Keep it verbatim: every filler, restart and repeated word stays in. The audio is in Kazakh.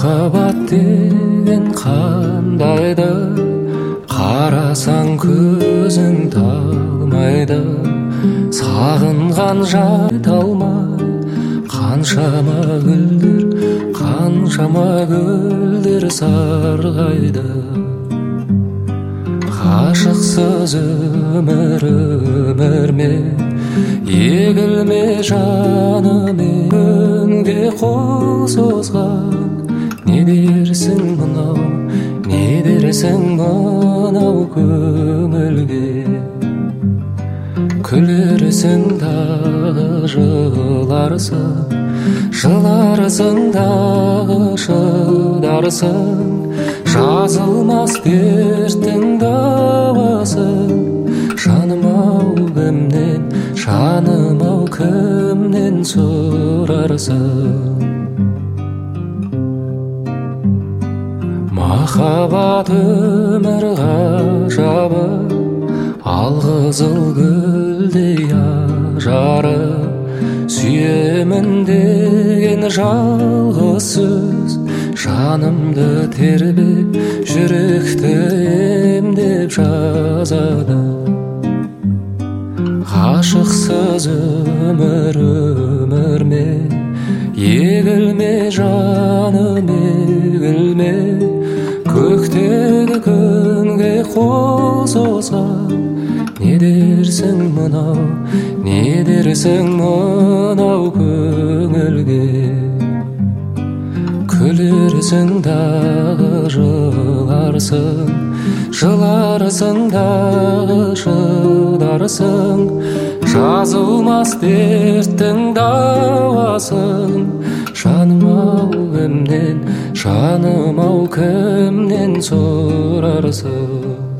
махаббат деген қандайды, қарасаң көзің талмайды. Сағынған жайт алмай қаншама гүлдер, қаншама гүлдер сарғайды. Ғашықсыз өмір өмір ме, егілме жаным күнге қол созған. Не дерсің мынау, не дерсің мынау көңілге? Күлерсің дағы жыларсың, жыларсың дағы шыдарсың. Жазылмас дерттің дауасын, жаным-ау кімнен, жаным-ау кімнен сұрарсың? Махаббат өмір ғажабы, алқызыл гүлдей ажары. Сүйемін деген жалғыз сөз жанымды тербеп, жүректі емдеп жазады. Ғашықсыз өмір өмір ме, егілме жаным егілме. Көктегі күнге қол созған. Не дерсің мынау, не дерсің мынау көңілге? Күлерсің дағы жыларсың, жыларсың дағы шыдарсың. Жазылмас дерттің дауасын, жаным-ау кімнен, жаным-ау кімнен сұрарсың?